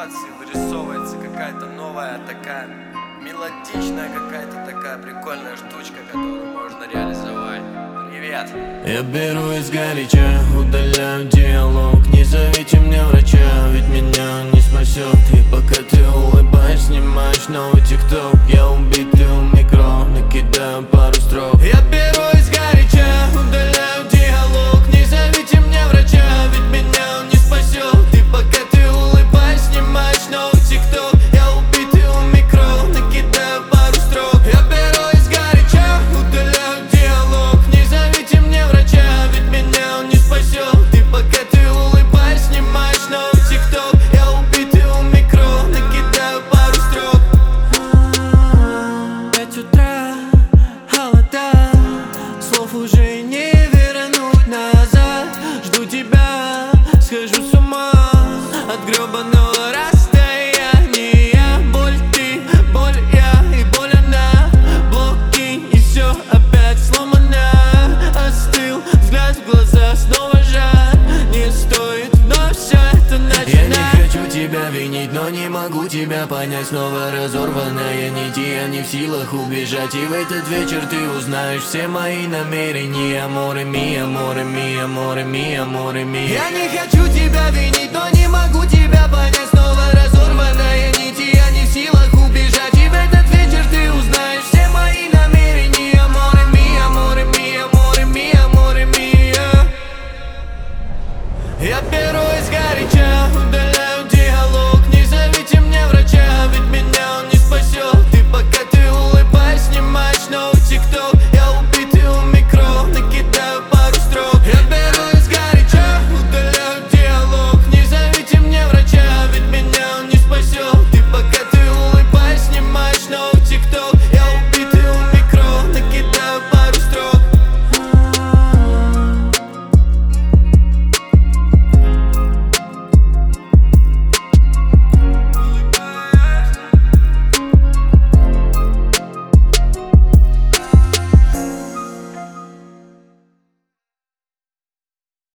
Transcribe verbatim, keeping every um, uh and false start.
ситуации вырисовывается какая-то новая такая мелодичная, какая-то такая прикольная штучка, которую можно реализовать. Привет! Я беру из горяча, удаляю диалог. Не зовите мне врача, ведь меня не спасет. И пока ты улыбаешь, снимаешь новый тикток, я убитый у микро, накидаю пару строк. Я беру из горяча, удаляю диалог. Не зовите мне врача, ведь меня он не спасет. И пока ты улыбаешь, снимаешь новый тикток, я убитый у микро, накидаю пару строк. Я беру из горяча, удаляю диалог. Не зовите мне врача, ведь меня он не спасет. И пока ты улыбаешь, снимаешь новый тикток, я убитый у микро, накидаю пару строк. Пять утра, холода, слов уже не вернуть назад. Жду тебя, схожу с ума от гребаного расстояния. Боль ты, боль я и боль она. Блоки и все опять сломано. Остыл взгляд в глаза, снова жаль. Не стоит вновь все это начинать. Я не хочу тебя винить, но не могу тебя понять. Снова разорванная нить, и я не в силах убежать. И в этот вечер ты узнаешь все мои намерения. Море мия, море мия, море мия, море мия. Я не хочу тебя винить, но не могу тебя понять. Снова разорванная нить, и я не в силах убежать. И в этот вечер ты узнаешь все мои намерения. Море мия, море мия, море мия, море мия. Я беру из горяча, удаляю